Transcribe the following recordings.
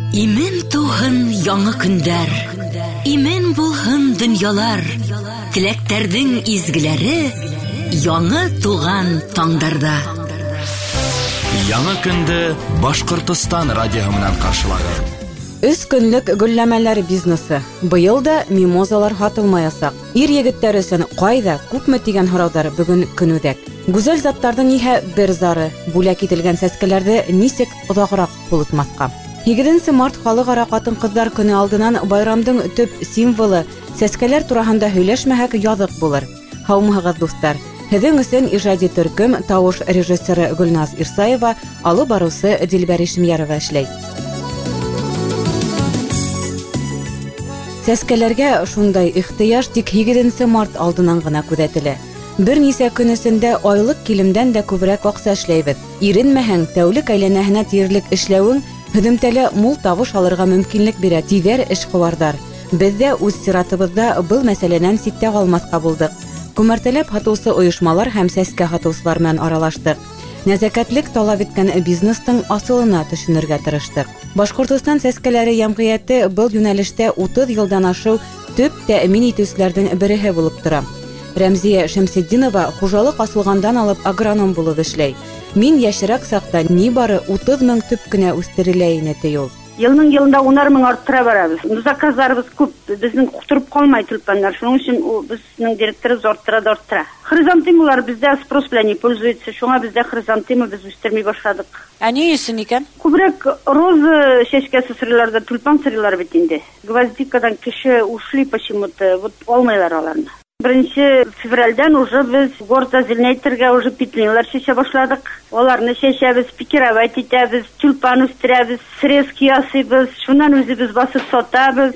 Имен туһын яңа көндәр, имен булһын дөньялар, теләктәрнең изгеләре яңа туган таңдарда. Яңа көнде Башкортстан радиоһы менән каршылагыз. 3 көнлек гөлләмәләр бизнесы. Быел да мимозалар һатылмаячак. Ир-егеттәр өчен кайда, күпме дигән һораулар бүген көнүдәк. Гүзәл заттарның иһә бер зары, бүләк ителгән сәскәләрде нисек озаграк кулытмаска. 7 март халыкара хатын-кызлар көне алдыннан байрамдың төп символы сәскәләр турасында һөйләшмәһәк язык булыр. Һаумыгыз дуслар. Һеҙҙең өсөн ижади төркем тауыш режиссеры Гөлназ Ирсаева, алып барыусы Дилбәр Ишмиярова эшләй. Сәскәләргә шундай ихтыяж тик 7 март алдынан гына күҙәтелә. Бернисә көн эсендә айлык килемдән дә күбрәк аҡса эшләйбеҙ. Иренмәһәң, тәүлек әйләнәһенә тиерлек эшләүең һөҙөмтәлә мул табыш алырға мөмкинлек бирә, тиҙәр эшҡыуарҙар. Беҙ дә үҙ сиратыбыҙҙа был мәсьәләнән ситтә ҡалмаҫҡа булдыҡ. Күмәртәләп һатыусы ойошмалар һәм сәскә һатыусылар менән аралаштык. Нәзәкәтлек талап иткән бизнестың асылына төшөнөргә тырыштык. Башҡортостан сәскәләре йәмғиәте был йүнәлештә 30 йылдан ашыу төп тәэмин итеүселәрҙең береһе булып тора. Рәмзиә Шәмсетдинова хужалыҡ асылғандан алып агроном булып эшләй. Мин йәшерәк саҡта ни бары 30 мең төп кенә үҫтерелә ине ти ул. Йылның йылында 10 мең арттыра барабыз. Заказларыбыз күп, безнең ҡутырып ҡалмай тюльпандар. Шуның өсөн безнең директорыбыз арттыра. Хризантемалар бездә спрос белән не пользуется. Шуңа бездә хризантема без үстермәй башладык. Ә ни өсөн икән? Күбрәк роза чәчкәсе сырыларда тюльпан сырылар бит инде. Гвоздикадан кеше ушли почему-то, вот алмайлар аларны. 1 февральдән уже без горда зеленәйтергә уже питлинлар чәчә башладык. Аларны чәчәбез, пикировать итәбез, тюльпан үстерәбез, срезки ясыйбыз, шуннан үзебез басып сатабыз.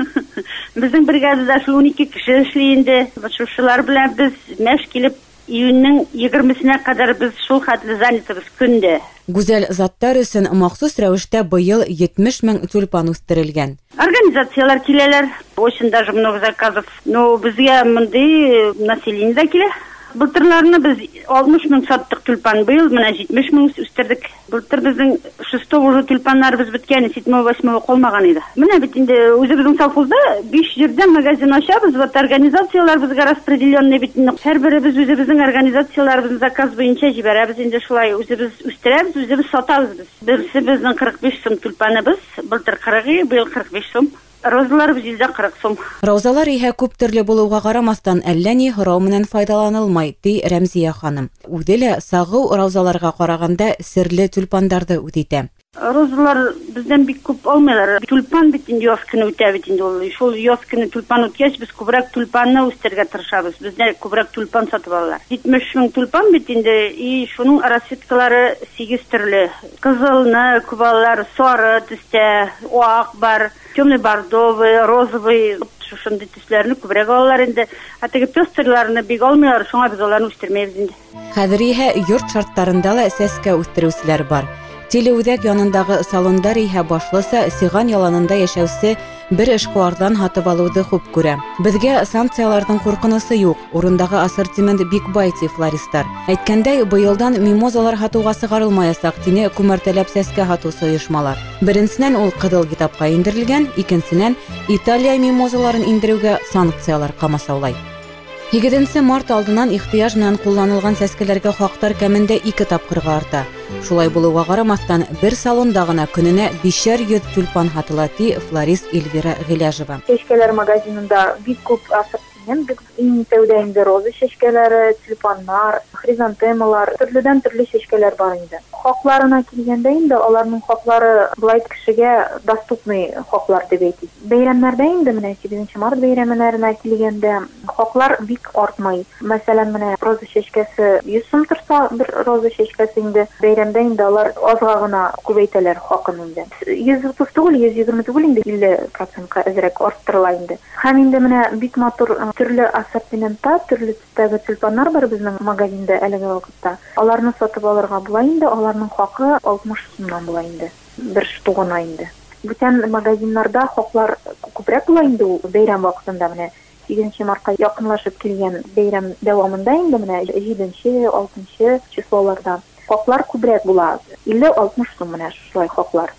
Безнең бригадада 12 кеше эшли инде. Шушылар белән без мәш килеп июньнең 20-сенә кадәр без шул хәтле занятыбыз көндә. Гүзәл заттар өсөн махсус рәвештә быел 70 мең тюльпан үстерелгән. Организациялар киләләр. Очень даже много заказов. Но безгә мондый население да килә. Былтырларны без 60 мең саттык тюльпан, быел менә 70 мең үстердек. Былтыр безнең 6 уже тюльпаннарыбыз беткән, 7-8 калмаган иде. Менә бит инде үзебезнең совхозда 5 җирдә магазин ачабыз, вот организациялар безгә распределенный бит. Һәрберебез үзебезнең организацияларыбызны заказ буенча җибәрәбез, инде шулай үзебез үстерәбез, үзебез сатабыз без. Берсе безнең 45 сум тюльпаныбыз, былтыр 40, быел 45 сум. Розалар bizdə 40 сум. Розалар иһә күп төрле булуга карамастан әллә ни һорау менән файдаланылмай, ди Рәмзиә ханым. Үзе лә сагыу розаларга караганда серле тюльпандарды үтә. Розалар бездән бик күп алмыйлар. Тюльпан бит инде яз көне үтә бит инде ул. Шул яз көне тюльпан үткәч без күбрәк тюльпанны үстергә тырышабыз. Бездә күбрәк тюльпан сатып алалар. 70 мең тюльпан бит инде, и шуның расцветкалары 8 төрле. Кызылны, күбалар, сары төстә, ак бар, темный бордовый, розовый, шушындай төсләрне күбрәк алалар инде. Теге пестрларны бик алмыйлар, шуңа без аларны үстермәйбез инде. Хәзер иһә йорт шарттарында ла сәскә үстерүселәр бар. Телеүҙәк янындағы салондар иһә башлыса сиған яланында йәшәүсе бер эшҡыуарҙан һатып алыуҙы хуп күрә. Беҙгә санкцияларҙың ҡурҡынысы юҡ, урындағы ассортимент бик бай ти флористар. Әйткәндәй, быйылдан мимозалар һатыуға сығарылмаясаҡ, тине күмәртәләп сәскә һатыусы ойошмалар. Беренсенән ул ҡыҙыл китапҡа индерелгән, икенсенән Италия мимозаларын индереүгә санкциялар ҡамасаулай. 7 март алдынан ихтыяж менән ҡулланылған сәскәләргә хаҡтар кәмендә 2 тапҡырға арта. Шулай булыуға ҡарамаҫтан, бер салонда ғына көнөнә 500 тюльпан һатыла, ти флорист Эльвира Ғиләжева. Чәчкәләр магазинында бик күп ассортимент, иң тәүҙә инде роза чәчкәләре, тюльпаннар, хризантемалар, төрлөдән төрлө чәчкәләр бар инде. Хаҡларына килгәндә инде, аларның хаҡлары былай кешегә доступный хаҡлар дип әйтик. Бәйрәмнәрдә инде менә 8 март бәйрәмләренә килгәндә хаҡлар бик артмай. Мәсәлән, менә роза чәчкәсе 100 сум торса, бер роза чәчкәсе инде бәйрәмдә инде алар азга гына күбәйтәләр хаҡын инде. 130 түгел, 120 түгел инде 50%-ка әзерәк арттырыла инде. Һәм инде менә бик матур төрле ассортиментта, төрле төстәге тюльпаннар бар безнең магазинда әлеге вакытта. Аларны сатып алырга була инде, аларның хаҡы 60 сумнан була инде. Бер штугына инде. Бүтән магазиннарда хаҡлар күбрәк була инде ул бәйрәм вакытында менә 8 мартка якынлашып килгән бәйрәм дәвамында инде менә 7-6 числоларда хаҡлар күбрәк була. 50-60 сум менә шулай хаҡлар.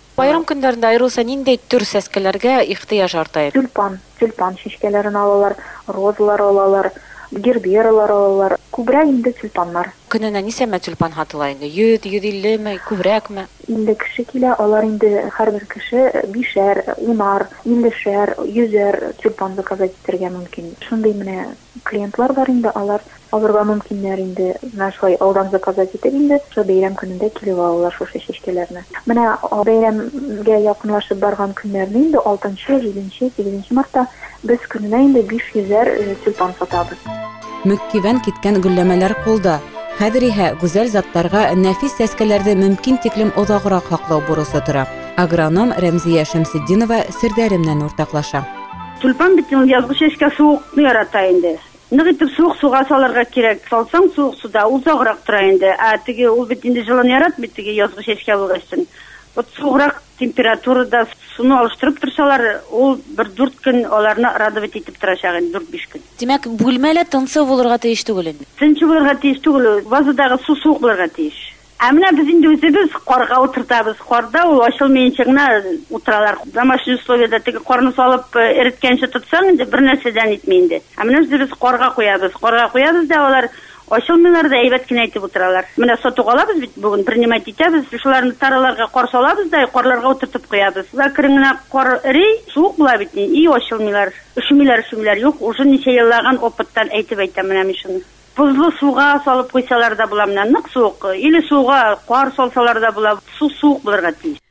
Байрам көндәрендә айрылса ниндәй төр сәскәләргә ихтыяҗ арта? Тюльпан чәчкәләрен алалар, розалар алалар, гербералар алалар. Күбрәк инде тюльпаннар. Көненә нисәмә тюльпан һатыла инде? 100-150 күбрәкме? Инде кеше килә, алар инде һәрбер кеше 5-әр, 10-ар, 50-шәр, 100-әр тюльпан заказать итәргә мөмкин. Шундый менә клиентлар бар инде, алар алырга мөмкиннәр инде. Менә шулай алдан заказать итеп инде, шул бәйрәм көнендә килеп алалар шушы чәчкәләрне. Менә бәйрәмгә якынлашып барган көннәрне инде 6-нчы, 7-нче, 8-нче мартта без көненә инде 500-әр тюльпан сатабыз. Мөккивән киткән гөлләмәләр кулда. Хәзер иһә гүзәл заттарга нәфис сәскәләрне мөмкин тиклем озаграк һаклау бурысы тора. Агроном Рәмзия Шәмсетдинова сирдәре белән уртаклаша. Тюльпан бит язгы чәчкә суыкны ярата инде. Нык итеп суык суга салырга кирәк. Салсаң суык суда узаграк тора инде. Теге ул бит инде җылын яратмый теге язгы чәчкә булган. Вот суграк температурада суны алыштырып торсалар, ул бер 4 көн аларны радовать итеп торачак инде, 4-5 көн. Димәк, бүлмәлә тынсы булырга тиеш түгел инде. Тынчы булырга тиеш түгел, вазадагы су суык булырга тиеш. Менә без инде үзебез карга утыртабыз. Карда ул ачылмаенча гына утыралар. Домашний условиядә теге карны салып эреткәнче тотсаң инде бер нәрсәдән итми инде. Менә без карга куябыз да алар ачылмыйлар да әйбәт кенә итеп утыралар. Менә сатуга алабыз бит бүген принимать итәбез. Шуларны тараларга кар салабыз да карларга утыртып куябыз. Лакырыңна кар эри, суык була бит и ачылмыйлар. Üşümиләр юк. Уже ничә еллаган опыттан әйтеп әйтәм менә мин шуны. Бузлы суга салып куйсалар да була менә нык суык. Или суга кар салсалар да була. Су суык булырга тиеш.